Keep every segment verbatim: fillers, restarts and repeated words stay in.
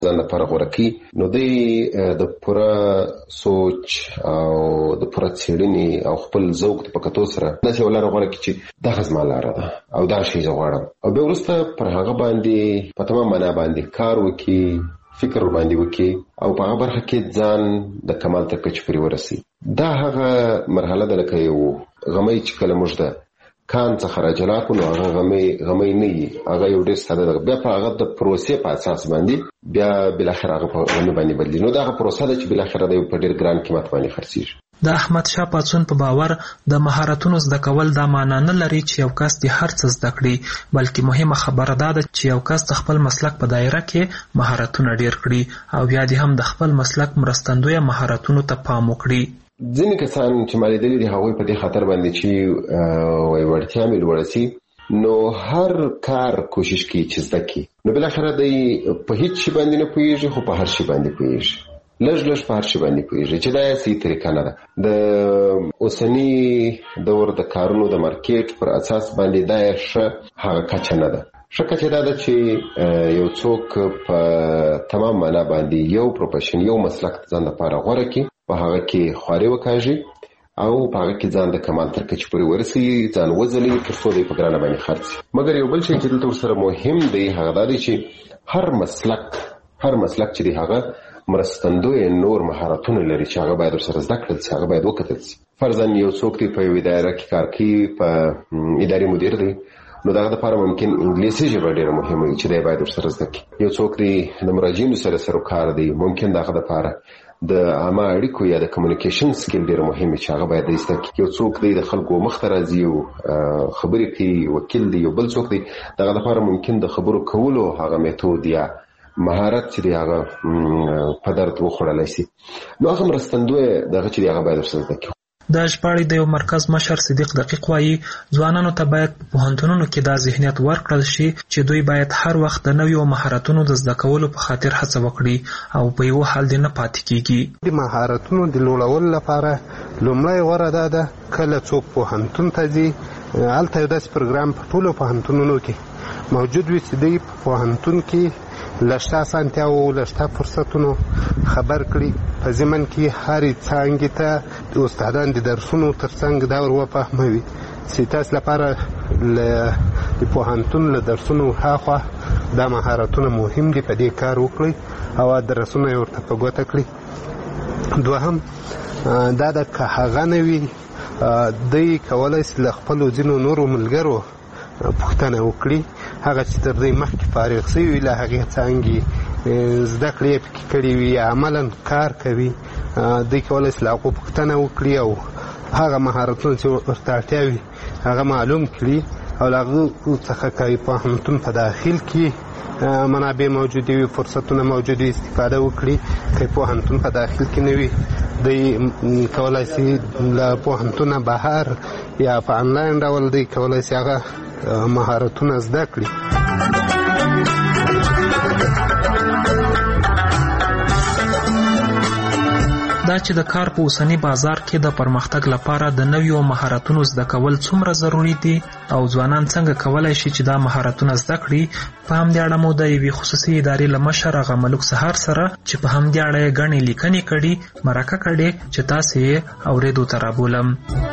ځان لپاره غوره کړي، نو دی د پوره سوچ او د پوره څېړنې او خپل ذوق په کتو سره داسې یوه لاره غوره کړي چې دغه زما لاره ده او دا شی زه غواړم، او بیا وروسته پر هغه باندې په تمام معنا باندې کار وکړي، فکر باندې وکړي او په هغه برخه کې ځان د کمال تر کچې پورې ورسي. دا هغه مرحله ده لکه یو غمی چې کله موږ ده کان څخه راجلا کړو، نو هغه غمی غمی نه وي، هغه یو ډېر ساده ده. بیا په هغه د پروسې په اساس باندې بیا بالاخره هغه په غمی باندې بدلي. نو دا هغه پروسه ده چې بالاخره د یو په ډېر ګران قیمت باندې خرڅېږي. د احمد شاه پاڅون په باور د مهارتونو زده کول دا معنا نه لري چې یو کس د هر څه زده کړي، بلکې مهمه خبره دا ده چې یو کس د خپل مسلک په دایره کې مهارتونه ډېر کړي او بیا دې هم د خپل مسلک مرستندویه مهارتونو ته پام وکړي. ځینې کسان چې ما لیدلي دي هغوی په دې خاطر باندې چې وایي وړتیا مې لوړه سي، نو هر کار کوشش کوي چې زده کړي، نو بالاخره دی په هیڅ شي باندې نه پوهېږي خو په هر شي باندې پوهېږي، لږ لږ په هر شي باندې پوهېږي، چې دا یې صحیح طریقه نه ده. د اوسني دور د کارونو د مارکیټ پر اساس باندې دا یې ښه هغه کچه نه ده. ښه کچه دا ده چې یو څوک په تمام معنا باندې یو پروفیشن یو مسلک ځان لپاره غوره کړي، په هغه کې خواري وکاږي او په هغه کې ځان د کمال تر کچې پورې ورسوي، ځان وځلوي تر څو دی په ګرانه باندې خرڅ. مګر یو بل شی چې دلته ورسره مهم دی هغه دا دی چې هر مسلک هر مسلک چې دی هغه مرستندوی نور مهارتونه لري چې هغه باید ورسره زده کړل شي، هغه باید وکتل شي. فرضاً یو څوک دی په یوې دایره کې کار کوي، په اداري مدیر دی، نو دغه لپاره ممکن انګلیسي ژبه ډېره مهمه وي چې دی باید ورسره زده کړي. یو څوک دی د مراجعینو سره سروکار دی، ممکن دغه لپاره د عامه اړیکو یا د کمیونیکیشن سکیل ډېر مهم چې هغه باید زده کړي. یو څوک دی د خلکو مخ ته راځي او خبرې کوي، وکیل دی. یو بل څوک دی دغه لپاره ممکن د خبرو کولو هغه میتود یا مهارت چې دی هغه په درد وخوړلی شي، نو هغه مرستندوی دغه چې دی هغه باید ورسره زده کړي. د ژباړې د یو مرکز مشر صدیق دقیق وایي ځوانانو ته باید په پوهنتونونو کې دا ذهنیت ورکړل شي چې دوی باید هر وخت د نویو مهارتونو د زده کولو په خاطر هڅه وکړي او په یو حال دې نه پاتې کیږي. د مهارتونو د لوړولو لپاره لومړی غوره دا ده کله څوک پوهنتون ته ځي، هلته یو داسې پروګرام په ټولو پوهنتونونو کې موجود وي چې دوی په پوهنتون کې له شته اسانتیاوو له شته فرصتونو خبر کړي، په ضمن کې هرې څانګې ته د استادان د درسونو تر څنګ دا ور وفهموي چې تاسو لپاره له د پوهنتون له درسونو هاخوا دا مهارتونه مهم دي، په دې کار وکړئ او درسونه یې ورته په ګوته کړي. دوهم دا ده که هغه نه وي دوی کولی شي له خپلو ځینو نورو ملګرو پوښتنه وکړي، هغه چې تر دې مخکې فارغ شوي وي له هغې څانګې زده کړې یې پکې کړي وي یا عملا کار کوي، دوی کولی شي له هغو پوښتنه وکړي او هغه مهارتونه چې ورته اړتیا وي هغه معلوم کړي او له هغو څخه که پوهنتون په داخل کې منابع موجودې وي، فرصتونه موجود وي، استفاده وکړي. که پوهنتون په داخل کې نه وي دوی کولی شي له پوهنتونه بهر یا په انلاین ډول دوی کولی شي هغه مهارتونه زده کړي. دا چې د کار په اوسني بازار کې د پرمختګ لپاره د نویو مهارتونو زده کول څومره ضروري دي او ځوانان څنګه کولی شي چې دا مهارتونه زده کړي، په همدې اړه مو د یوې خصوصي ادارې له مشر هغه ملک سهار سره چې په همدې اړه یې ګڼې لیکنې کړي مرکه کړې چې تاسې یې اورېدو ته رابولم.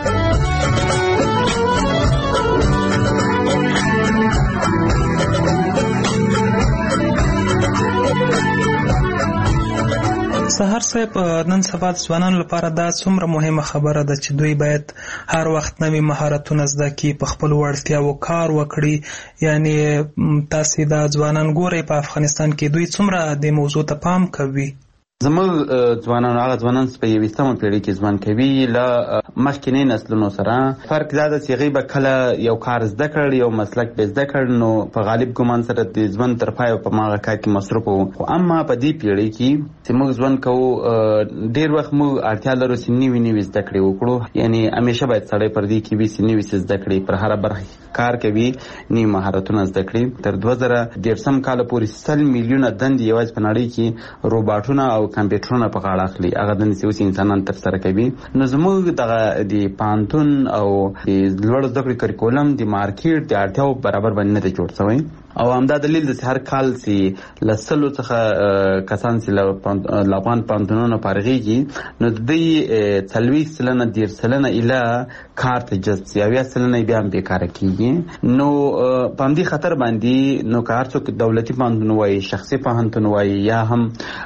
سهار صاحب، نن سبا د ځوانانو لپاره دا څومره مهمه خبره ده چې دوی باید هر وخت نوي مهارتونه زده کړي، په خپلو وړتیاوو کار وکړي. یعنی تاسې دا ځوانان ګورئ په افغانستان کې دوی څومره دې موضوع ته پام کوي؟ زموږ ځوانان هغه ځوانان په یویشتمه پیړۍ کې ژوند کوي له مخکینی نسلونو سره. فرق دا ده چې هغوی به کله یو کار زده کړ، یو مسلک به زده کړ، نو په غالب ګمان سره د ژوند تر پایه په هماغه کار کې مصروف وو. خو اما په دې پیړۍ کې چې موږ ژوند کوو ډېر وخت موږ اړتیا لرو چې نوي نوي زده کړې وکړو. یعنې همیشه باید سړی پر دې کې وي چې نوي څه زده کړي، پر هره برخه کار کوي، نوي مهارتونه زده کړي. تر دوه زره دېرشم کاله پورې سل میلیونه دندې یوازې په نړۍ کې روباټونه او کمپیوټرونه په غاړه اخلي، هغه دندې چې اوس انسانان ترسره کوي. نو زموږ دغه د پوهنتون او د لوړو زده کړو کریکولم د مارکیټ د اړتیاو برابر باندې نه دی جوړ شوی. او همدا دلیل د هر کال سي لسلو څخه کسان سي له افغان پوهنتونونو فارغېږي نو د دې څلوېښت سلنه دېرش سلنه ایله کار ته جذب سي اویا سلنه بیا هم بېکاره کېږي. نو په همدې خطر باندې نو که هر څوک دولتي پوهنتون وایي شخصي پوهنتون وایي یا هم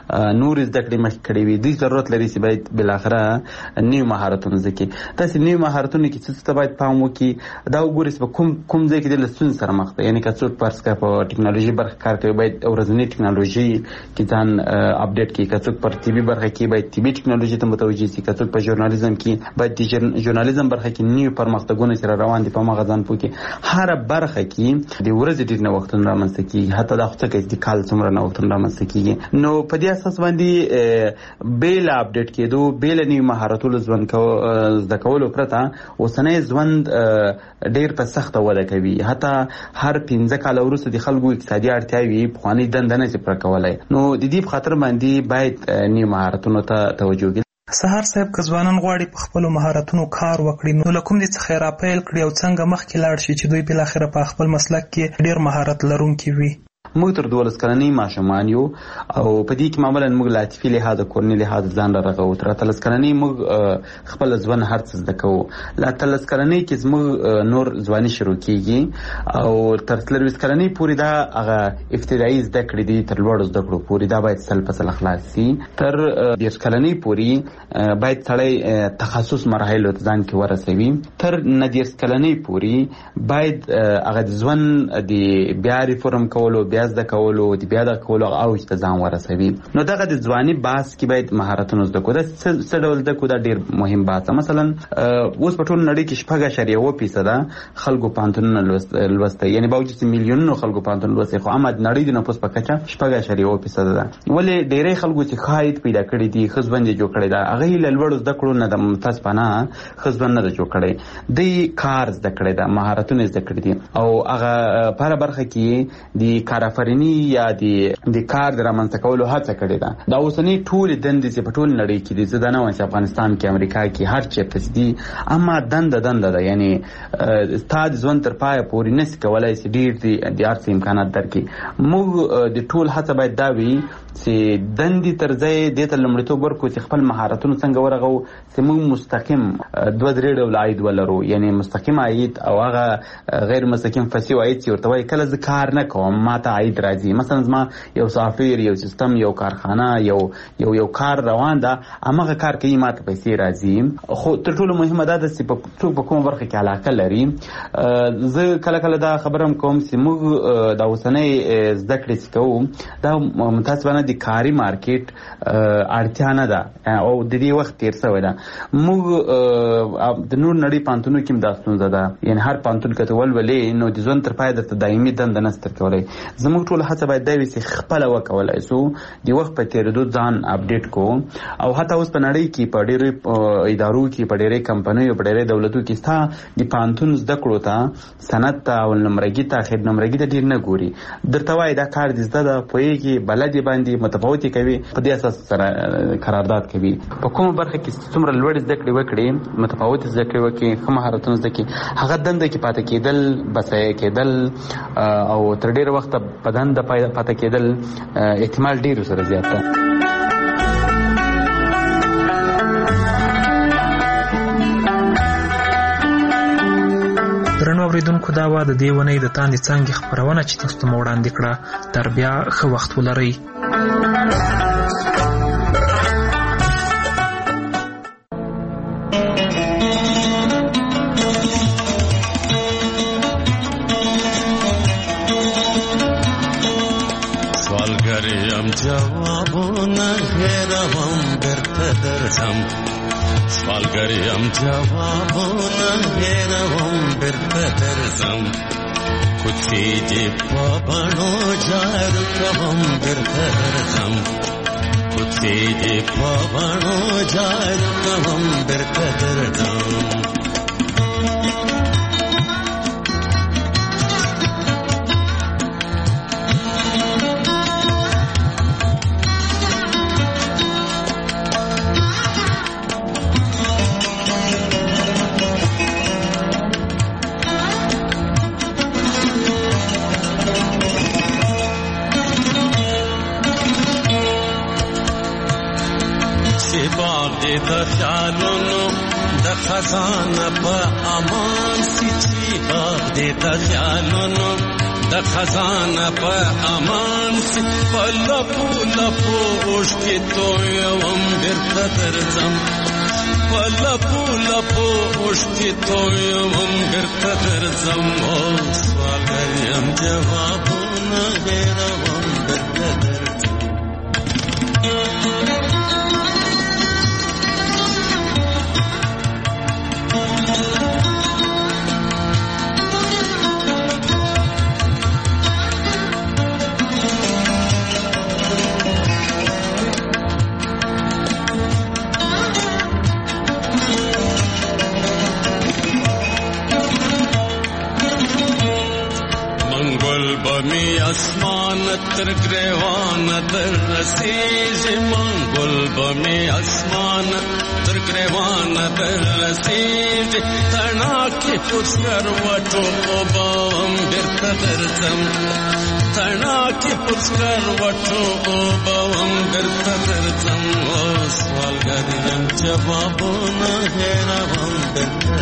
نور زده کړې مخکې کړې وي دوی ضرورت لري چې باید بالاخره نوي مهارتونه زده کړي. داسې نوي مهارتونه کې څه ته باید پام وکړي دا وګورئ چې په کوم کوم ځای کې د له ستونزې سره مخ دی. یعنې که څوک فرض کړه په ټکنالوژي برخه کار کوي باید ورځنۍ ټکنالوژي کې ځان اپډیټ کړي. که څوک پر طبي برخه کې باید طبي ټکنالوژي ته متوجه شي. که څوک په ژورنالیزم کې باید د ژورنالیزم برخه کې نوي پرمختګونه چې روان دي په هماغه ځان پوه کړي. هره برخه کې د ورځې ډېر نوښتونه رامنځته کېږي حتی دا خو څه کوي چې د کال څومره نوښتونه رامنځته کېږي. نو په دې اساس باندې بې له اپډیټ کېدو بې له نوي مهارتونو زده کولو پرته اوسنی ژوند ډېر په سخته وده کوي. حتی هر پنځه کاله وروسته د خلکو اقتصادي اړتیاوې پخوانۍ دنده نه شي پوره کولی. نو د دې په خاطر باندې باید نوي مهارتونو ته توجه وکړي. سهار صاحب که ځوانان غواړي په خپلو مهارتونو کار وکړي نو له کوم دې څخه یې راپیل کړي او څنګه مخکې لاړ شي چې دوی بالاخره په خپل مسلک کې ډېر مهارت لرونکي وي؟ موږ تر دولس کلنۍ ماشومان یو او په دې کې معمولا موږ له عاطفي لحاظه کورني لحاظه ځان را رغوو. تر اتلس کلنۍ موږ خپل ژوند هر څه زده کوو. له اتلس کلنۍ کې زموږ نور ځواني شروع کېږي او تر څلرویشت کلنۍ پورې دا هغه ابتدایي زده کړې دي تر لوړو زده کړو پورې دا باید سل په سل خلاص شي. تر دېرش کلنۍ پورې باید سړی تخصص مرحلو ته ځان کې ورسوي. تر نه دېرش کلنۍ پورې باید هغه د ژوند د بیا ریفورم کولو بیا زده کولو د بیا د کولو اوج ته ځان ورسوي. نو دغه د ځواني بحث کې باید مهارتونه زده کړو. دا څه ډول زده کړو دا ډېر مهم بحث ده. مثلا اوس په ټوله نړۍ کې شپږ اعشاریه اوه فیصده خلکو پوهنتونونه لوستی یعنې باوجود چې میلیونونو خلکو پوهنتون لوستی خو عامه نړۍ د نفوس په کچه شپږ اعشاریه اوه فیصده ده. ولې ډېری خلکو چې ښه عاید پیدا کړي دي ښه ژوند یې جوړ کړی ده هغه یې له لوړو زده کړو نه د متاسفانه ښه ژوند نه ده جوړ کړی. دوی کار زده کړی ده مهارتونه زده کړي دي او هغه په هره برخه کې د کارآفریني یا د کار د رامنځته کولو هڅه کړې ده. دا اوسنۍ ټولې دندې چې په ټوله نړۍ کې دي زه دا نه وایم چې افغانستان کې امریکا کې هر چېرته چې دي اما دنده دنده ده یعنې ستا د ژوند تر پایه پورې نسي کولی چې ډېر د هر څه امکانات درکړي. موږ د ټول هڅه باید دا وي چې دندې تر ځای دې ته لومړیتوب ورکړو چې خپل مهارتونه څنګه ورغو چې موږ مستقیم دوه درې ډوله عاید ولرو. یعنې مستقیم عاید او هغه غیر مستقیم فسیو عاید چې ورته وایي کله زه کار نه کوم ما ته عاید راځي. مثلا زما یو سافټویر یو سیستم یو کارخانه یو یو یو کار روان ده هماغه کار کوي ما ته پیسې راځي. خو تر ټولو مهمه دا ده چې څوک په کومه برخه کې علاقه لري. زه کله کله دا خبره هم کوم چې موږ دا اوسنۍ زده کړې چې کوو دا متاسفانه د کاري مارکیټ اړتیا نه ده او د دې وخت تېر شوی ده. موږ د نور نړۍ پوهنتونو کې هم دا ستونزه ده یعنې هر پوهنتون که ته ولولې نو د ژوند تر پایه درته دایمي دنده نه شي درکولی. زموږ ټوله هڅه باید دا وي چې خپله وکولی شو د وخت په تېرېدو ځان اپډیټ کړو او حتی اوس په نړۍ کې په ډېرو ادارو کې په ډېرې کمپنیو په ډېرې دولتو کې ستا د پوهنتون زده کړو ته سند ته او نمرګي ته خیر نمرګي ته ډېر نه ګوري. درته وایي دا کار دې زده ده پوهېږي بلد یې باندې متفاوتې کوي په دې اساس سره قرارداد کوي. په کومه برخه کې څومره لوړې زده کړې وکړي متفاوتې زده کړې وکړي ښه مهارتونه زده کړي هغه دنده کې پاتې کېدل بسایه کېدل او تر ډېره وخته په دنده پاتې کېدل احتمال ډېر سره زیات ده. درنو اوریدونکو دا وه د دې اونۍ د تاندې څانګې خپرونه چې تاسو ته مو وړاندې کړه. تر بیا ښه وخت ولرئ. سوالګر یم جوابونه هېروم بېرته درځم سوالګر یم جوابونه هېروم بېرته درځم کوڅې دې په بڼو جارو کوم بېرته درځم کوڅې دې په بڼو جارو کوم بېرته درځم باغ دې د خیالونو د خزانه په امان سي چې باغ دې د خیالونو د خزانه په امان سي په لپو لپو اوښکې تویوم بېرته درځم په لپو لپو اوښکې تویوم بېرته درځم او سوالګر یم جوابونه هېروم بېرته درځم بمی اسمان تر گریوان در رسیږي منګل بمی اسمان تر گریوان در رسیږي تڼاکې پوسکر وټو اوبم بیرته درځم تڼاکې پوسکر وټو اوبم بیرته درځم او سوالګر یم جوابونه هېروم بیرته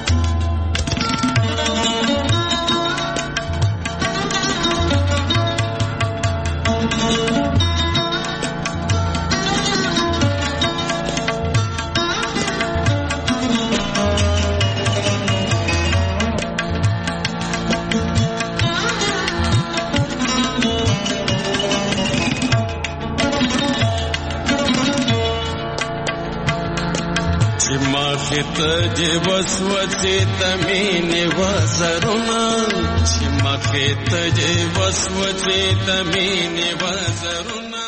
تجي وسوسې تمینې وزرونه چې مخې تجي وسوسې تمینې وزرونه